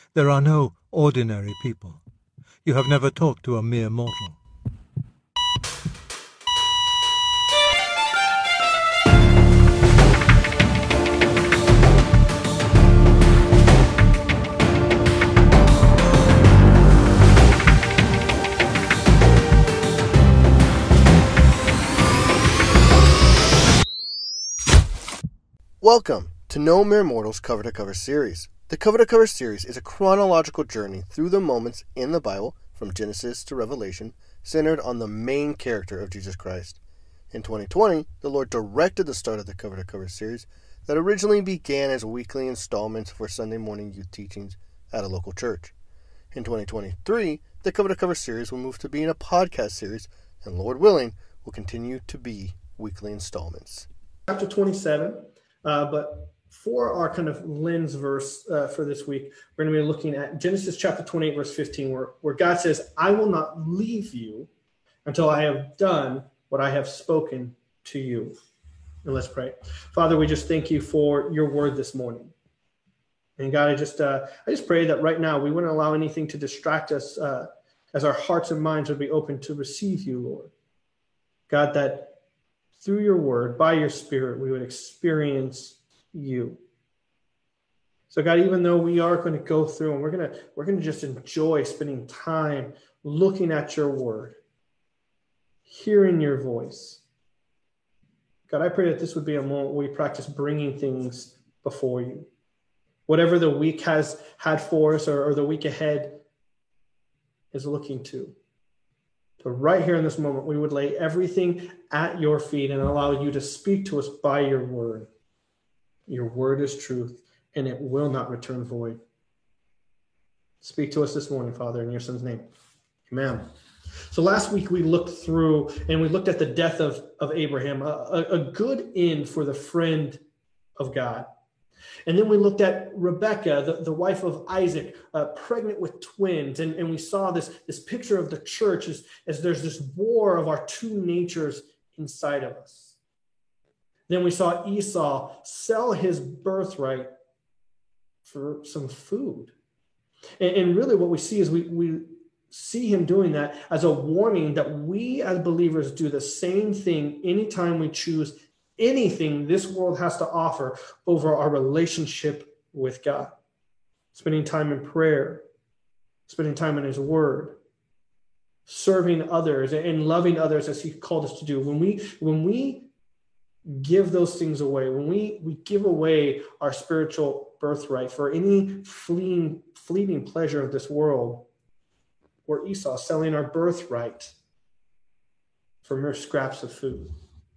There are no ordinary people. You have never talked to a mere mortal. Welcome to No Mere Mortals Cover to Cover series. The Cover to Cover series is a chronological journey through the moments in the Bible, from Genesis to Revelation, centered on the main character of Jesus Christ. In 2020, the Lord directed the start of the Cover to Cover series that originally began as weekly installments for Sunday morning youth teachings at a local church. In 2023, the Cover to Cover series will move to being a podcast series, and Lord willing, will continue to be weekly installments. Chapter 27. But for our kind of lens verse for this week, we're going to be looking at Genesis chapter 28, verse 15, where God says, I will not leave you until I have done what I have spoken to you. And let's pray. Father, we just thank you for your word this morning. And God, I just pray that right now we wouldn't allow anything to distract us as our hearts and minds would be open to receive you, Lord. God, that through your word, by your spirit, we would experience you. So God, even though we are going to go through and we're going to just enjoy spending time looking at your word, hearing your voice. God, I pray that this would be a moment where we practice bringing things before you. Whatever the week has had for us or the week ahead is looking to. But right here in this moment, we would lay everything at your feet and allow you to speak to us by your word. Your word is truth, and it will not return void. Speak to us this morning, Father, in your son's name. Amen. So last week we looked through and we looked at the death of Abraham, a good end for the friend of God. And then we looked at Rebekah, the wife of Isaac, pregnant with twins. And we saw this picture of the church as there's this war of our two natures inside of us. Then we saw Esau sell his birthright for some food. And really what we see is we see him doing that as a warning that we as believers do the same thing anytime we choose anything this world has to offer over our relationship with God. Spending time in prayer, spending time in his word, serving others and loving others as he called us to do. When we give those things away, when we give away our spiritual birthright for any fleeting pleasure of this world, we're Esau selling our birthright for mere scraps of food.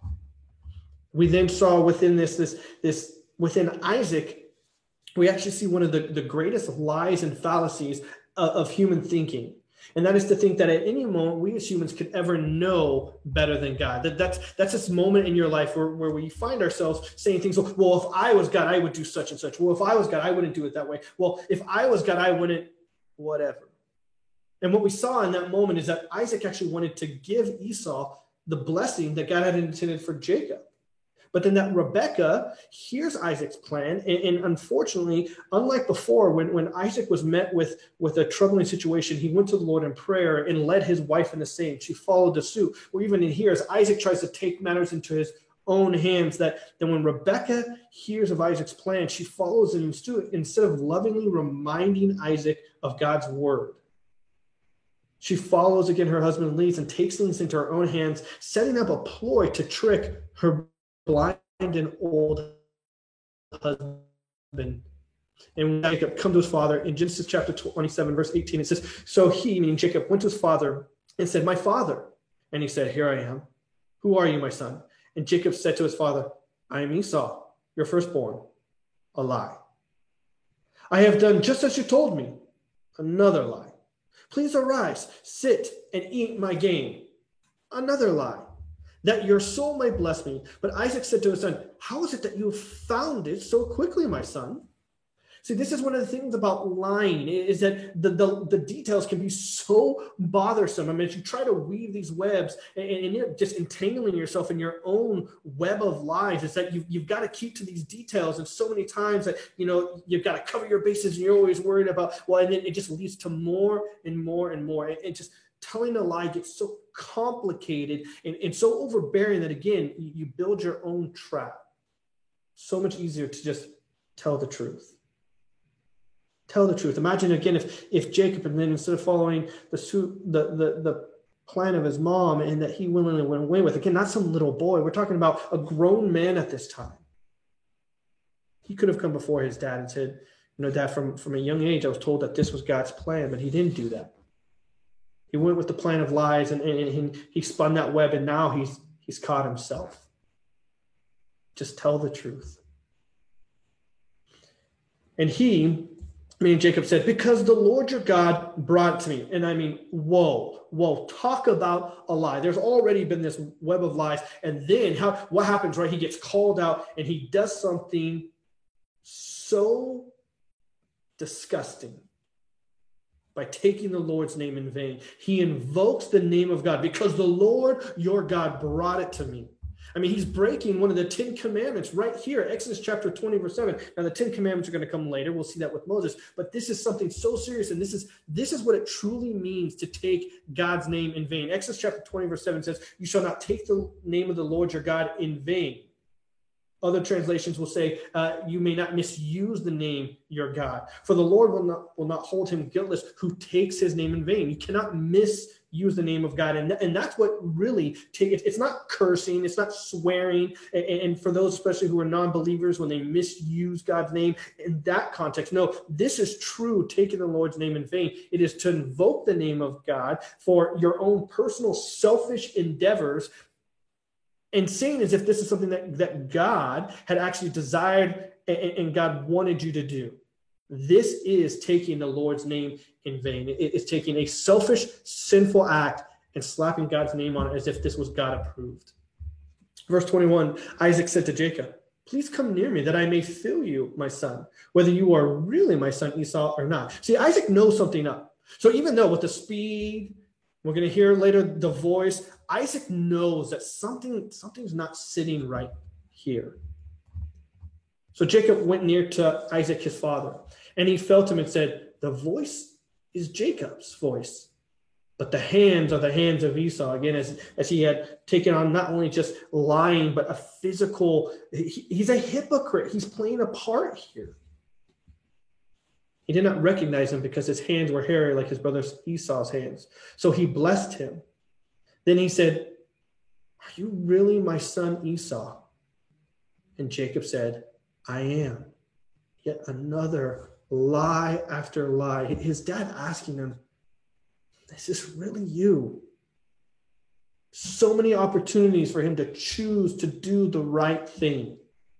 We then saw within this within Isaac, we actually see one of the greatest lies and fallacies of human thinking. And that is to think that at any moment we as humans could ever know better than God. That's this moment in your life where we find ourselves saying things, well, if I was God, I would do such and such. Well, if I was God, I wouldn't do it that way. Well, if I was God, I wouldn't, whatever. And what we saw in that moment is that Isaac actually wanted to give Esau the blessing that God had intended for Jacob. But then that Rebekah hears Isaac's plan. And unfortunately, unlike before, when Isaac was met with a troubling situation, he went to the Lord in prayer and led his wife in the same. She followed the suit. Or even in here, as Isaac tries to take matters into his own hands, that then when Rebekah hears of Isaac's plan, she follows him instead of lovingly reminding Isaac of God's word. She follows again her husband leads and takes things into her own hands, setting up a ploy to trick her blind and old husband. And when Jacob come to his father in Genesis chapter 27, verse 18, it says, so he, meaning Jacob, went to his father and said, my father. And he said, here I am. Who are you, my son? And Jacob said to his father, I am Esau, your firstborn. A lie. I have done just as you told me. Another lie. Please arise, sit, and eat my game. Another lie. That your soul may bless me. But Isaac said to his son, how is it that you have found it so quickly, my son? See, this is one of the things about lying, is that the details can be so bothersome. I mean, as you try to weave these webs and you're just entangling yourself in your own web of lies, is that you've got to keep to these details. And so many times that, you've got to cover your bases and you're always worried about, and then it just leads to more and more and more. And just telling a lie gets so complicated and so overbearing that, again, you build your own trap. So much easier to just tell the truth. Tell the truth. Imagine again if Jacob, and then instead of following the plan of his mom, and that he willingly went away with, again, not some little boy. We're talking about a grown man at this time. He could have come before his dad and said, Dad, from a young age, I was told that this was God's plan, but he didn't do that. He went with the plan of lies, and he spun that web, and now he's caught himself. Just tell the truth. And Jacob said, because the Lord your God brought it to me. And I mean, whoa, talk about a lie. There's already been this web of lies. And then what happens, right? He gets called out and he does something so disgusting by taking the Lord's name in vain. He invokes the name of God because the Lord your God brought it to me. I mean, he's breaking one of the 10 commandments right here, Exodus chapter 20, verse 7. Now, the 10 commandments are going to come later. We'll see that with Moses. But this is something so serious, and this is what it truly means to take God's name in vain. Exodus chapter 20, verse 7 says, you shall not take the name of the Lord your God in vain. Other translations will say, you may not misuse the name your God. For the Lord will not hold him guiltless who takes his name in vain. You cannot misuse the name of God. And that's what really it's not cursing, it's not swearing. And for those especially who are non-believers, when they misuse God's name in that context, no, this is true, taking the Lord's name in vain. It is to invoke the name of God for your own personal selfish endeavors, and saying as if this is something that God had actually desired and God wanted you to do. This is taking the Lord's name in vain. It is taking a selfish, sinful act and slapping God's name on it as if this was God approved. Verse 21, Isaac said to Jacob, please come near me that I may feel you, my son, whether you are really my son Esau or not. See, Isaac knows something up. So even though with the speed, we're going to hear later the voice, Isaac knows that something's not sitting right here. So Jacob went near to Isaac, his father, and he felt him and said, the voice is Jacob's voice, but the hands are the hands of Esau. Again, as he had taken on not only just lying, but a physical, he's a hypocrite. He's playing a part here. He did not recognize him because his hands were hairy like his brother Esau's hands. So he blessed him. Then he said, are you really my son Esau? And Jacob said, I am. Yet another lie after lie. His dad asking him, is this really you? So many opportunities for him to choose to do the right thing.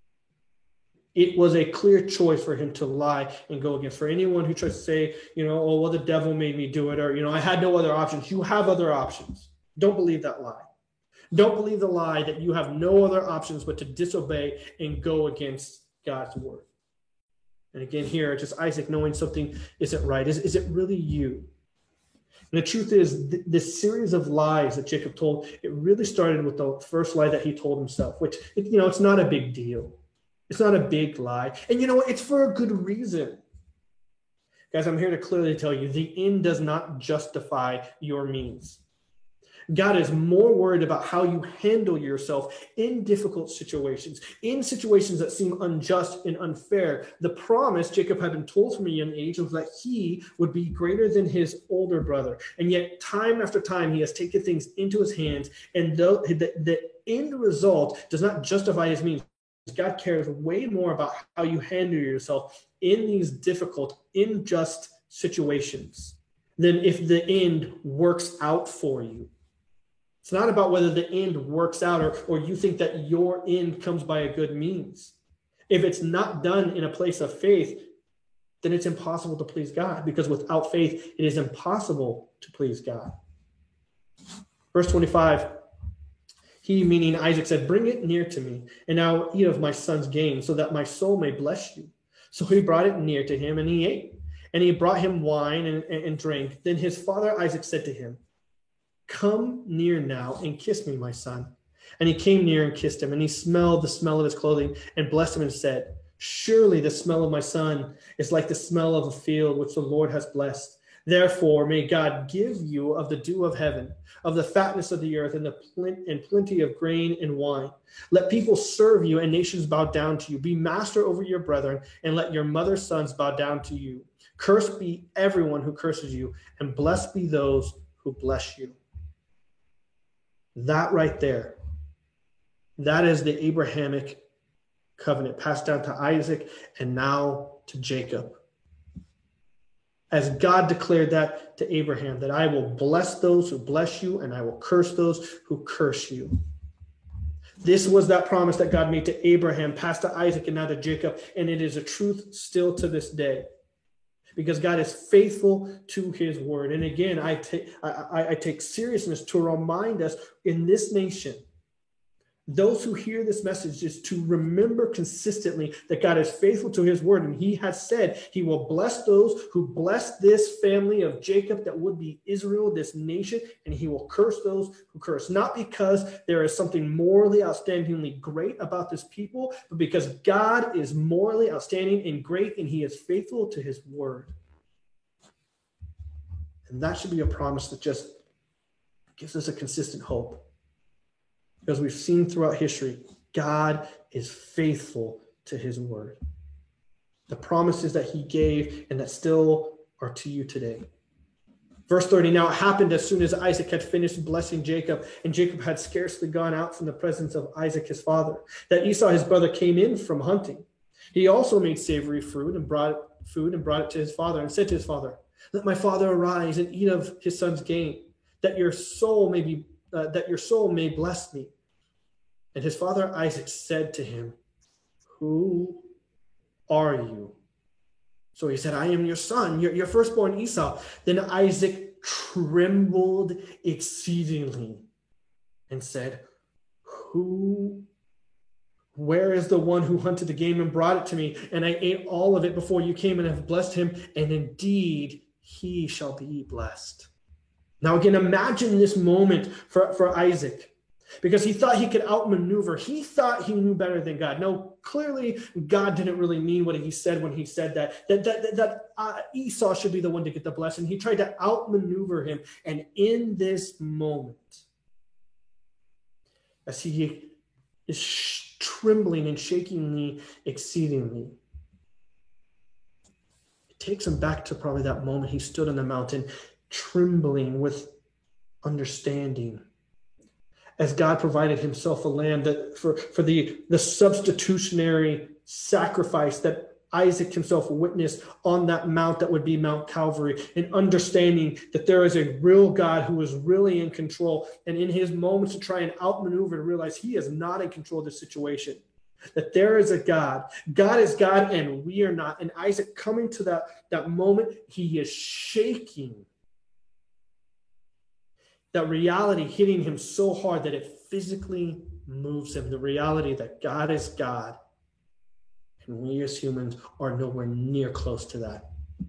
It was a clear choice for him to lie and go against. For anyone who tries to say, oh, well, the devil made me do it, or, I had no other options. You have other options. Don't believe that lie. Don't believe the lie that you have no other options but to disobey and go against God's word. And again, here, just Isaac knowing something isn't right. Is it really you? And the truth is, this series of lies that Jacob told, it really started with the first lie that he told himself, which, it's not a big deal. It's not a big lie. And you know what? It's for a good reason. Guys, I'm here to clearly tell you, the end does not justify your means. God is more worried about how you handle yourself in difficult situations, in situations that seem unjust and unfair. The promise Jacob had been told from a young age was that he would be greater than his older brother. And yet, time after time, he has taken things into his hands, and the end result does not justify his means. God cares way more about how you handle yourself in these difficult, unjust situations than if the end works out for you. It's not about whether the end works out or you think that your end comes by a good means. If it's not done in a place of faith, then it's impossible to please God, because without faith, it is impossible to please God. Verse 25, he, meaning Isaac, said, bring it near to me, and I will eat of my son's game, so that my soul may bless you. So he brought it near to him, and he ate. And he brought him wine and drank. Then his father Isaac said to him, "Come near now and kiss me, my son." And he came near and kissed him, and he smelled the smell of his clothing and blessed him and said, "Surely the smell of my son is like the smell of a field which the Lord has blessed. Therefore, may God give you of the dew of heaven, of the fatness of the earth, and plenty of grain and wine. Let people serve you and nations bow down to you. Be master over your brethren, and let your mother's sons bow down to you. Cursed be everyone who curses you, and blessed be those who bless you." That right there, that is the Abrahamic covenant passed down to Isaac and now to Jacob. As God declared that to Abraham, that I will bless those who bless you and I will curse those who curse you. This was that promise that God made to Abraham, passed to Isaac, and now to Jacob. And it is a truth still to this day, because God is faithful to his word. And again, I take seriousness to remind us in this nation, those who hear this message, is to remember consistently that God is faithful to his word. And he has said he will bless those who bless this family of Jacob, that would be Israel, this nation, and he will curse those who curse. Not because there is something morally outstandingly great about this people, but because God is morally outstanding and great, and he is faithful to his word. And that should be a promise that just gives us a consistent hope. Because we've seen throughout history, God is faithful to his word. The promises that he gave and that still are to you today. Verse 30, now it happened as soon as Isaac had finished blessing Jacob, and Jacob had scarcely gone out from the presence of Isaac his father, that Esau his brother came in from hunting. He also made savory food and brought it to his father, and said to his father, "Let my father arise and eat of his son's game, that your soul may bless me." And his father Isaac said to him, "Who are you?" So he said, "I am your son, your firstborn Esau." Then Isaac trembled exceedingly and said, "Where is the one who hunted the game and brought it to me? And I ate all of it before you came and have blessed him, and indeed he shall be blessed." Now again, imagine this moment for Isaac, because he thought he could outmaneuver. He thought he knew better than God. No, clearly God didn't really mean what he said when he said that Esau should be the one to get the blessing. He tried to outmaneuver him. And in this moment, as he is trembling and shaking me exceedingly, it takes him back to probably that moment he stood on the mountain, trembling with understanding, as God provided himself a lamb that for the substitutionary sacrifice that Isaac himself witnessed on that mount that would be Mount Calvary, and understanding that there is a real God who is really in control, and in his moments to try and outmaneuver, to realize he is not in control of the situation, that there is a God. God is God and we are not. And Isaac, coming to that moment, he is shaking. That reality hitting him so hard that it physically moves him. The reality that God is God, and we as humans are nowhere near close to that.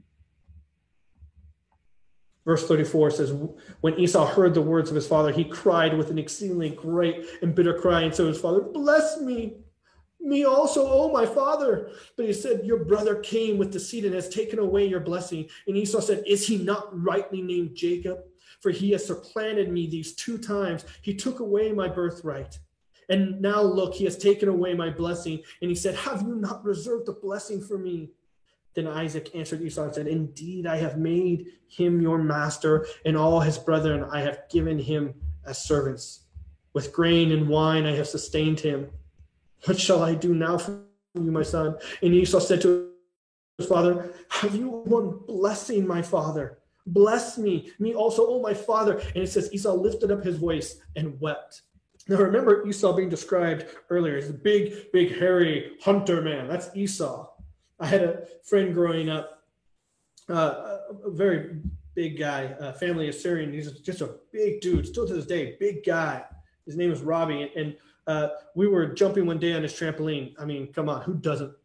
Verse 34 says, when Esau heard the words of his father, he cried with an exceedingly great and bitter cry, and said to his father, "Bless me also, O my father." But he said, "Your brother came with deceit and has taken away your blessing." And Esau said, "Is he not rightly named Jacob? For he has supplanted me these 2 times. He took away my birthright. And now look, he has taken away my blessing." And he said, "Have you not reserved a blessing for me?" Then Isaac answered Esau and said, "Indeed, I have made him your master, and all his brethren I have given him as servants. With grain and wine I have sustained him. What shall I do now for you, my son?" And Esau said to his father, "Have you one blessing, my father? Bless me also, O my father." And it says Esau lifted up his voice and wept. Now remember Esau being described earlier as a big, hairy hunter man. That's Esau. I had a friend growing up, a very big guy, family of Syrian. He's just a big dude, still to this day, big guy. His name is Robbie. And we were jumping one day on his trampoline. I mean, come on, who doesn't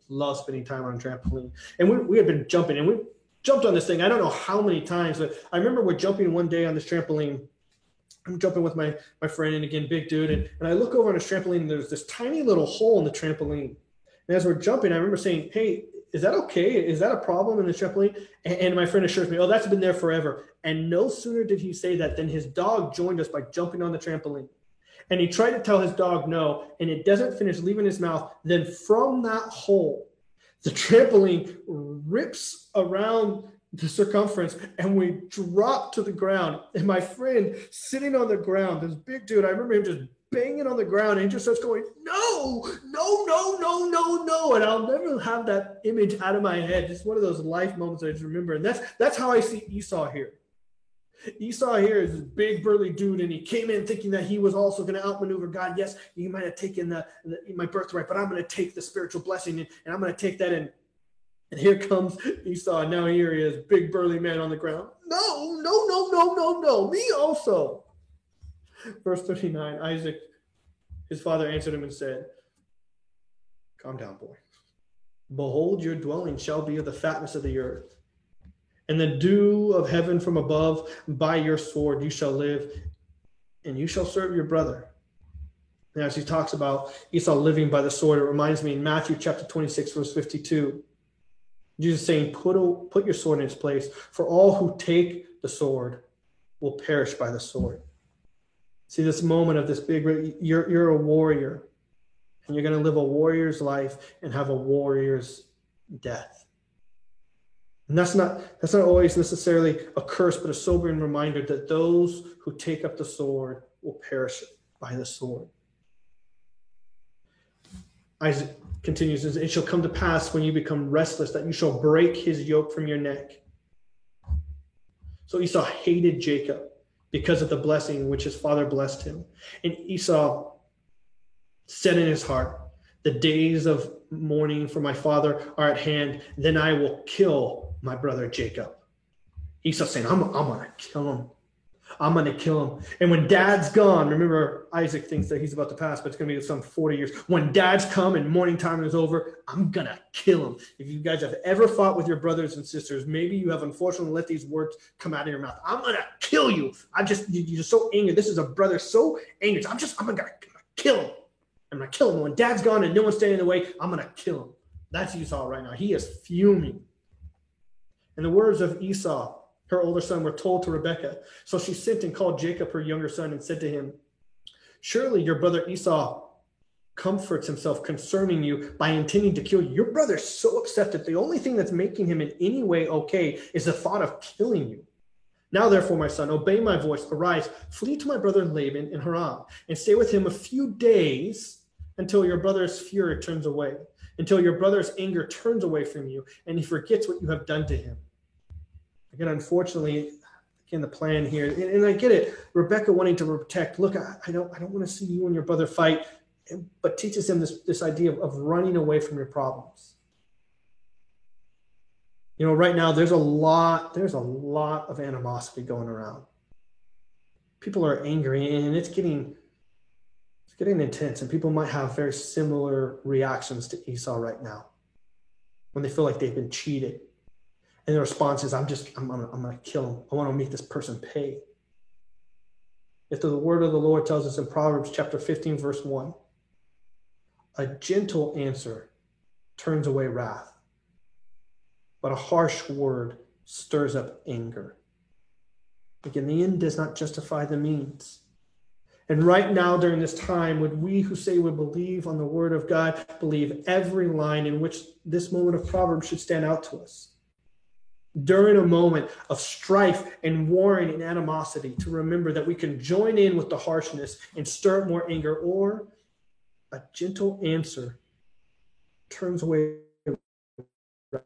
love spending time on a trampoline. And we had been jumping, and we jumped on this thing. I don't know how many times, but I remember we're jumping one day on this trampoline. I'm jumping with my friend, and again, big dude. And I look over on this trampoline, and there's this tiny little hole in the trampoline. And as we're jumping, I remember saying, hey, is that okay? Is that a problem in the trampoline? And my friend assures me, oh, that's been there forever. And no sooner did he say that than his dog joined us by jumping on the trampoline. And he tried to tell his dog no, and it doesn't finish leaving his mouth. Then from that hole, the trampoline rips around the circumference, and we drop to the ground. And my friend sitting on the ground, this big dude, I remember him just banging on the ground, and he just starts going, no, no, no, no, no, no. And I'll never have that image out of my head. It's one of those life moments I just remember. And that's how I see Esau here. Esau here is this big burly dude, and he came in thinking that he was also going to outmaneuver God. Yes, you might have taken my birthright, but I'm going to take the spiritual blessing, and I'm going to take that in. And here comes Esau. Now here he is, big burly man on the ground. No, no, no, no, no, no. Me also. Verse 39, Isaac, his father answered him and said, calm down, boy. Behold, your dwelling shall be of the fatness of the earth, and the dew of heaven from above. By your sword you shall live, and you shall serve your brother. And as he talks about Esau living by the sword, it reminds me in Matthew chapter 26, verse 52, Jesus saying, put your sword in its place, for all who take the sword will perish by the sword. See this moment of this big, you're a warrior, and you're going to live a warrior's life and have a warrior's death. And that's not always necessarily a curse, but a sobering reminder that those who take up the sword will perish by the sword. Isaac continues, it shall come to pass when you become restless that you shall break his yoke from your neck. So Esau hated Jacob because of the blessing which his father blessed him. And Esau said in his heart, the days of mourning for my father are at hand, then I will kill my brother Jacob. Esau saying, I'm going to kill him. I'm going to kill him. And when dad's gone, remember, Isaac thinks that he's about to pass, but it's going to be some 40 years. When dad's come and mourning time is over, I'm going to kill him. If you guys have ever fought with your brothers and sisters, maybe you have unfortunately let these words come out of your mouth. I'm going to kill you. You're so angry. This is a brother so angry. I'm going to kill him. I'm going to kill him. When dad's gone and no one's standing in the way, I'm going to kill him. That's Esau right now. He is fuming. And the words of Esau, her older son, were told to Rebekah. So she sent and called Jacob, her younger son, and said to him, surely your brother Esau comforts himself concerning you by intending to kill you. Your brother's so upset that the only thing that's making him in any way okay is the thought of killing you. Now, therefore, my son, obey my voice. Arise, flee to my brother Laban in Haran, and stay with him a few days until your brother's fury turns away, until your brother's anger turns away from you, and he forgets what you have done to him. Again, unfortunately, the plan here, and I get it, Rebekah wanting to protect, look, I don't want to see you and your brother fight, but teaches him this idea of running away from your problems. You know, right now there's a lot of animosity going around. People are angry, and it's getting intense, and people might have very similar reactions to Esau right now when they feel like they've been cheated. And the response is, I'm going to kill him. I want to make this person pay. If the word of the Lord tells us in Proverbs chapter 15, verse 1, a gentle answer turns away wrath, but a harsh word stirs up anger. Again, the end does not justify the means. And right now, during this time, would we who say we believe on the word of God believe every line in which this moment of Proverbs should stand out to us? During a moment of strife and warring and animosity, to remember that we can join in with the harshness and stir up more anger, or a gentle answer turns away, but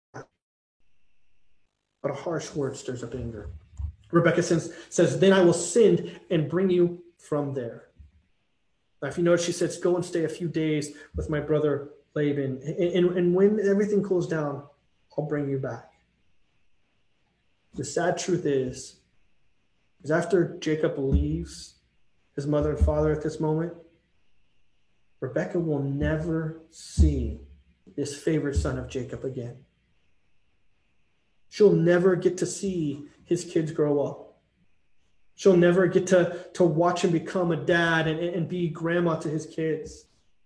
a harsh word stirs up anger. Rebekah says, then I will send and bring you from there. Now, if you notice, she says, go and stay a few days with my brother Laban, and when everything cools down, I'll bring you back. The sad truth is after Jacob leaves his mother and father at this moment, Rebekah will never see this favored son of Jacob again. She'll never get to see his kids grow up. She'll never get to watch him become a dad and be grandma to his kids.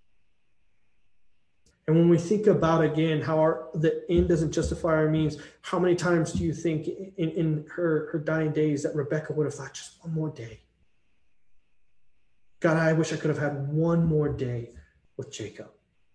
And when we think about, again, how the end doesn't justify our means, how many times do you think in her dying days that Rebekah would have thought, just one more day? God, I wish I could have had one more day with Jacob.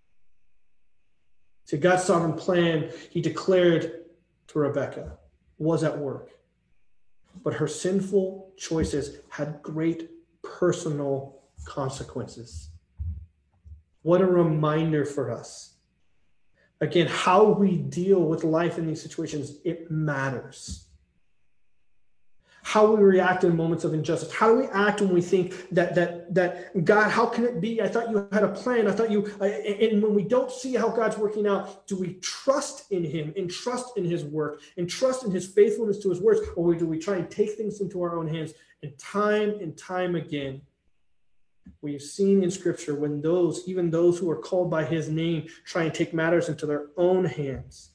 See, God's sovereign plan, he declared to Rebekah, was at work. But her sinful choices had great personal consequences. What a reminder for us. Again, how we deal with life in these situations, it matters. How we react in moments of injustice. How do we act when we think that God, how can it be? I thought you had a plan. I thought you, and when we don't see how God's working out, do we trust in him and trust in his work and trust in his faithfulness to his words? Or do we try and take things into our own hands? And time again, we've seen in Scripture when even those who are called by his name, try and take matters into their own hands.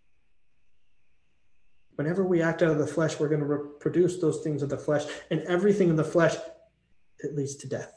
Whenever we act out of the flesh, we're going to reproduce those things of the flesh, and everything in the flesh, it leads to death.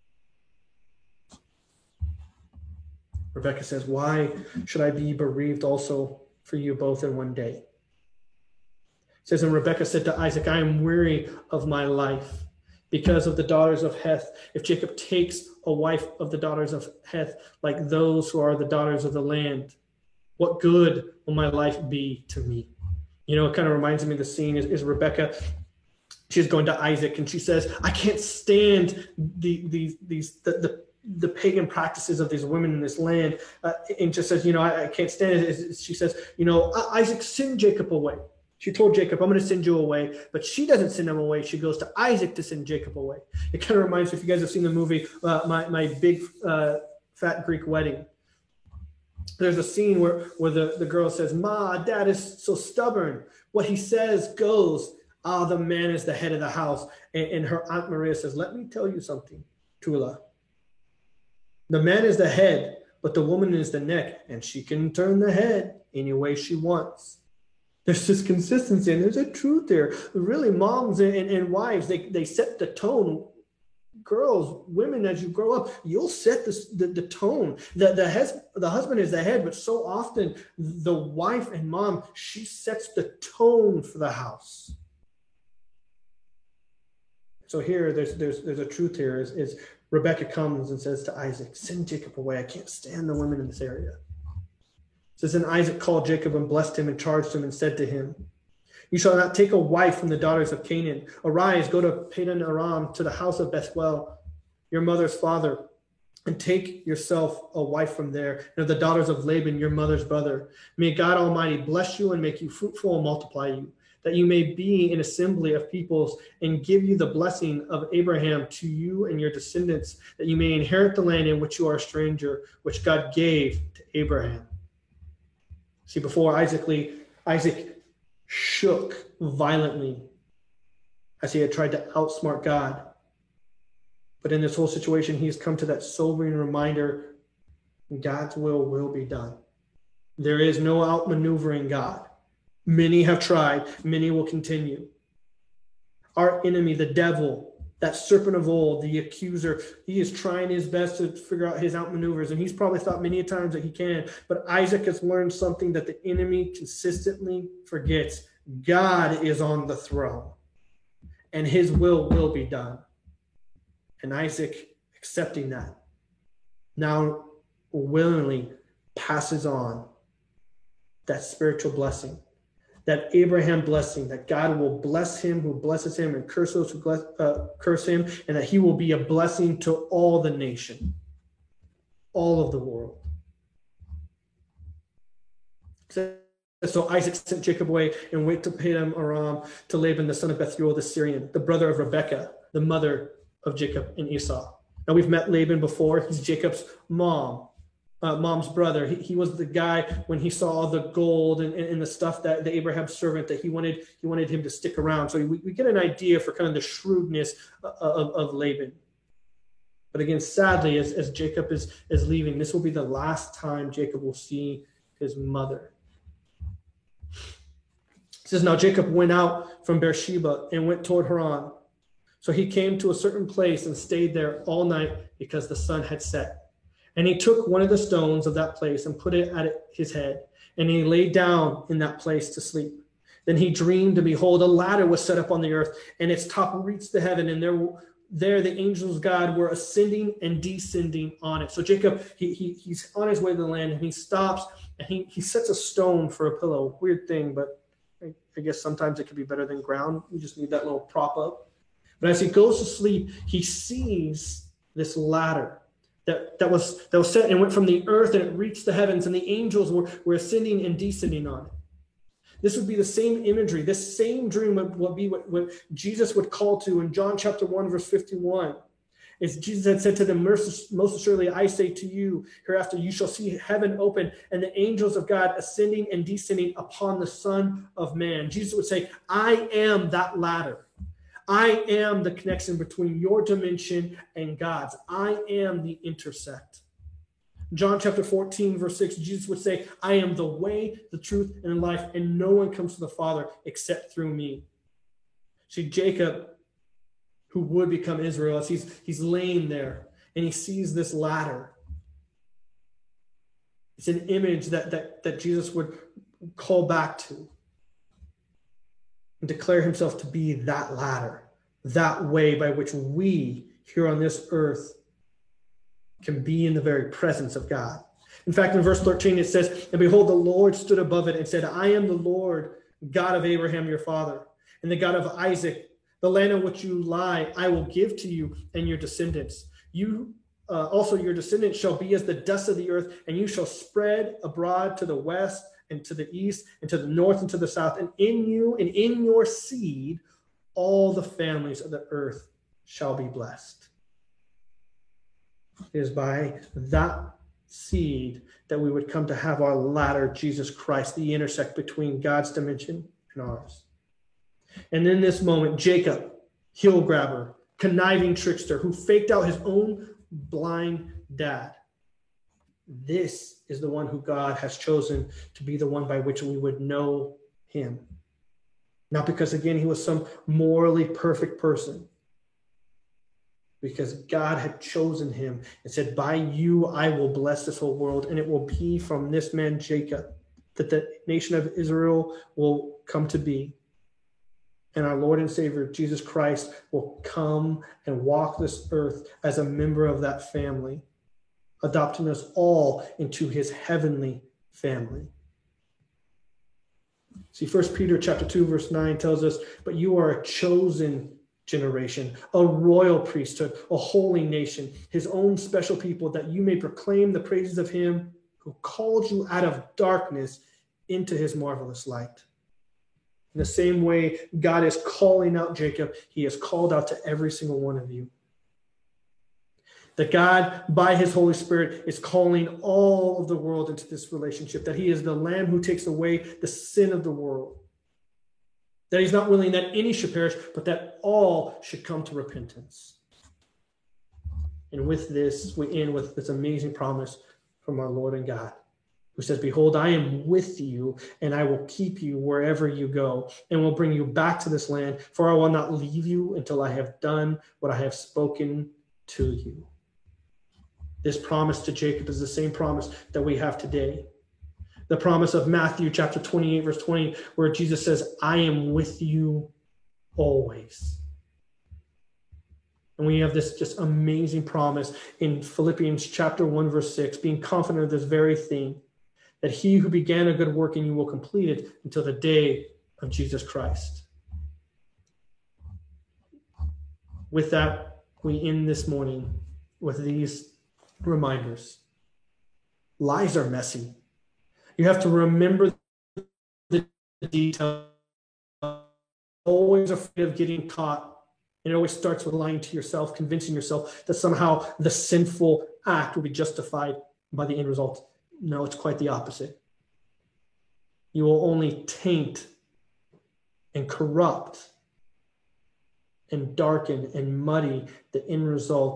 Rebekah says, why should I be bereaved also for you both in one day? It says, and Rebekah said to Isaac, I am weary of my life because of the daughters of Heth. If Jacob takes a wife of the daughters of Heth, like those who are the daughters of the land, what good will my life be to me? You know, it kind of reminds me of the scene is Rebekah. She's going to Isaac and she says, I can't stand the pagan practices of these women in this land. And just says, I can't stand it. She says, Isaac, send Jacob away. She told Jacob, I'm going to send you away. But she doesn't send him away. She goes to Isaac to send Jacob away. It kind of reminds me, if you guys have seen the movie, My Big Fat Greek Wedding. There's a scene where the girl says, Ma, Dad is so stubborn. What he says goes. The man is the head of the house. And her Aunt Maria says, let me tell you something, Tula. The man is the head, but the woman is the neck, and she can turn the head any way she wants. There's this consistency, and there's a truth there. Really, moms and wives, they set the tone. Girls, women, as you grow up, you'll set the tone. The husband is the head, but so often the wife and mom, she sets the tone for the house. So here, there's a truth here. Is Rebekah comes and says to Isaac, send Jacob away. I can't stand the women in this area. It says, and Isaac called Jacob and blessed him and charged him and said to him, you shall not take a wife from the daughters of Canaan. Arise, go to Padan Aram, to the house of Bethuel, your mother's father, and take yourself a wife from there, and of the daughters of Laban, your mother's brother. May God Almighty bless you and make you fruitful and multiply you, that you may be an assembly of peoples, and give you the blessing of Abraham to you and your descendants, that you may inherit the land in which you are a stranger, which God gave to Abraham. See, before Isaac shook violently as he had tried to outsmart God. But in this whole situation, he has come to that sobering reminder, God's will be done. There is no outmaneuvering God. Many have tried, many will continue. Our enemy, the devil, that serpent of old, the accuser, he is trying his best to figure out his outmaneuvers, and he's probably thought many times that he can. But Isaac has learned something that the enemy consistently forgets. God is on the throne, and his will be done. And Isaac, accepting that, now willingly passes on that spiritual blessing, that Abraham blessing, that God will bless him who blesses him and curse those who curse him, and that he will be a blessing to all the nation, all of the world. So Isaac sent Jacob away and went to Padan Aram to Laban, the son of Bethuel the Syrian, the brother of Rebekah, the mother of Jacob and Esau. Now we've met Laban before. He's Jacob's mom's brother. He was the guy when he saw all the gold and the stuff that the Abraham's servant that he wanted him to stick around. So we get an idea for kind of the shrewdness of Laban. But again, sadly, as Jacob is leaving, this will be the last time Jacob will see his mother. It says, now Jacob went out from Beersheba and went toward Haran. So he came to a certain place and stayed there all night because the sun had set. And he took one of the stones of that place and put it at his head. And he lay down in that place to sleep. Then he dreamed, and behold, a ladder was set up on the earth, and its top reached to heaven, and there the angels of God were ascending and descending on it. So Jacob, he's on his way to the land, and he stops, and he sets a stone for a pillow. Weird thing, but I guess sometimes it could be better than ground. You just need that little prop up. But as he goes to sleep, he sees this ladder that was set and went from the earth, and it reached the heavens, and the angels were ascending and descending on it. This would be the same imagery. This same dream would be what Jesus would call to in John chapter 1, verse 51. As Jesus had said to them, most assuredly I say to you, hereafter you shall see heaven open and the angels of God ascending and descending upon the Son of Man. Jesus would say, I am that ladder. I am the connection between your dimension and God's. I am the intersect. John chapter 14, verse 6, Jesus would say, I am the way, the truth, and the life, and no one comes to the Father except through me. See, Jacob, who would become Israel, as he's laying there, and he sees this ladder. It's an image that Jesus would call back to and declare himself to be that ladder, that way by which we here on this earth can be in the very presence of God. In fact, in verse 13, it says, and behold, the Lord stood above it and said, I am the Lord, God of Abraham, your father, and the God of Isaac. The land on which you lie, I will give to you and your descendants. You also, your descendants shall be as the dust of the earth, and you shall spread abroad to the west and to the east and to the north and to the south. And in you and in your seed, all the families of the earth shall be blessed. It is by that seed that we would come to have our ladder, Jesus Christ, the intersect between God's dimension and ours. And in this moment, Jacob, heel grabber, conniving trickster, who faked out his own blind dad, this is the one who God has chosen to be the one by which we would know him. Not because, again, he was some morally perfect person, because God had chosen him and said, by you I will bless this whole world, and it will be from this man Jacob that the nation of Israel will come to be. And our Lord and Savior, Jesus Christ, will come and walk this earth as a member of that family, adopting us all into his heavenly family. See, 1 Peter chapter 2, verse 9 tells us, but you are a chosen generation, a royal priesthood, a holy nation, his own special people, that you may proclaim the praises of him who called you out of darkness into his marvelous light. In the same way God is calling out Jacob, he has called out to every single one of you. That God, by his Holy Spirit, is calling all of the world into this relationship, that he is the Lamb who takes away the sin of the world. That he's not willing that any should perish, but that all should come to repentance. And with this, we end with this amazing promise from our Lord and God, who says, behold, I am with you, and I will keep you wherever you go, and will bring you back to this land, for I will not leave you until I have done what I have spoken to you. This promise to Jacob is the same promise that we have today. The promise of Matthew chapter 28, verse 20, where Jesus says, I am with you always. And we have this just amazing promise in Philippians chapter 1, verse 6, being confident of this very thing, that he who began a good work in you will complete it until the day of Jesus Christ. With that, we end this morning with these reminders. Lies are messy. You have to remember the detail. Always afraid of getting caught. And it always starts with lying to yourself, convincing yourself that somehow the sinful act will be justified by the end result. No, it's quite the opposite. You will only taint and corrupt and darken and muddy the end result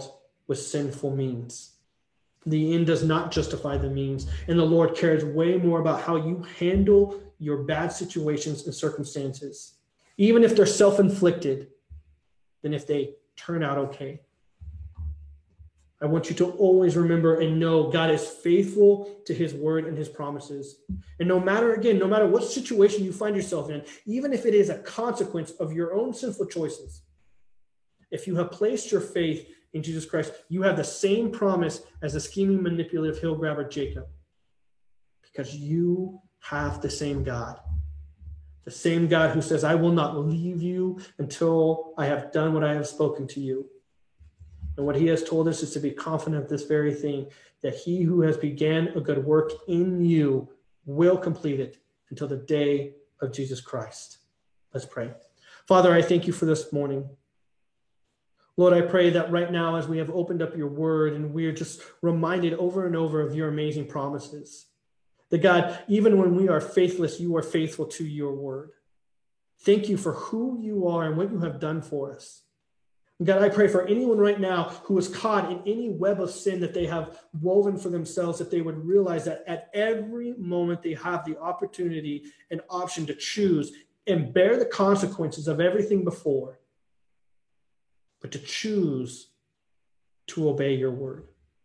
with sinful means. The end does not justify the means, and the Lord cares way more about how you handle your bad situations and circumstances, even if they're self-inflicted, than if they turn out okay. I want you to always remember and know God is faithful to his word and his promises. And no matter what situation you find yourself in, even if it is a consequence of your own sinful choices, if you have placed your faith in Jesus Christ, you have the same promise as the scheming, manipulative hill grabber Jacob, because you have the same God. The same God who says, I will not leave you until I have done what I have spoken to you. And what he has told us is to be confident of this very thing, that he who has began a good work in you will complete it until the day of Jesus Christ. Let's pray. Father, I thank you for this morning. Lord, I pray that right now, as we have opened up your word and we are just reminded over and over of your amazing promises, that God, even when we are faithless, you are faithful to your word. Thank you for who you are and what you have done for us. God, I pray for anyone right now who is caught in any web of sin that they have woven for themselves, that they would realize that at every moment they have the opportunity and option to choose and bear the consequences of everything before, but to choose to obey your word.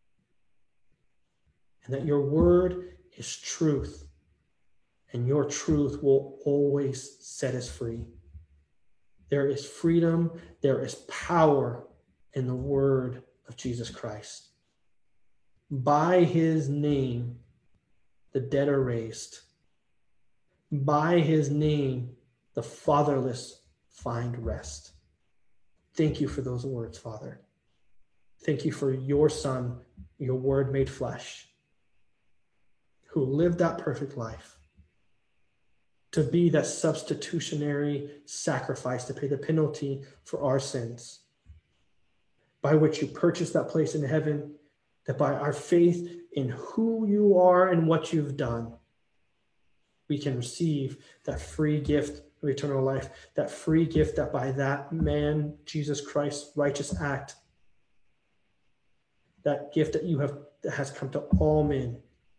And that your word is truth, and your truth will always set us free. There is freedom, there is power in the word of Jesus Christ. By his name, the dead are raised. By his name, the fatherless find rest. Thank you for those words, Father. Thank you for your Son, your word made flesh, who lived that perfect life, to be that substitutionary sacrifice to pay the penalty for our sins, by which you purchased that place in heaven, that by our faith in who you are and what you've done, we can receive that free gift of eternal life, that free gift that by that man, Jesus Christ's righteous act, that gift that has come to all men,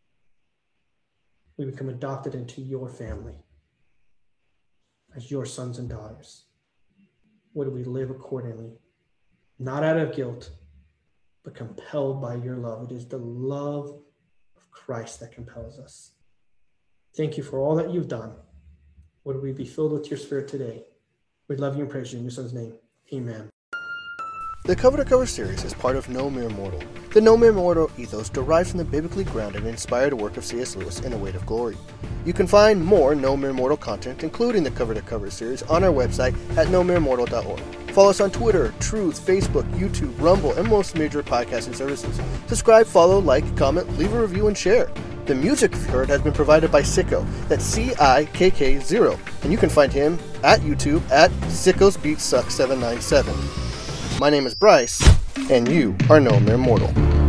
we become adopted into your family as your sons and daughters. Would we live accordingly, not out of guilt, but compelled by your love. It is the love of Christ that compels us. Thank you for all that you've done. Would we be filled with your Spirit today? We love you and praise you in your Son's name. Amen. The Cover to Cover series is part of No Mere Mortal. The No Mere Mortal ethos derived from the biblically grounded and inspired work of C.S. Lewis in A Weight of Glory. You can find more No Mere Mortal content, including the Cover to Cover series, on our website at nomeremortal.org. Follow us on Twitter, Truth, Facebook, YouTube, Rumble, and most major podcasting services. Subscribe, follow, like, comment, leave a review, and share. The music you've heard has been provided by Sicko. That's CIKK0. And you can find him at YouTube at Sicko's Beat Suck 797. My name is Bryce, and you are No Mere Mortal.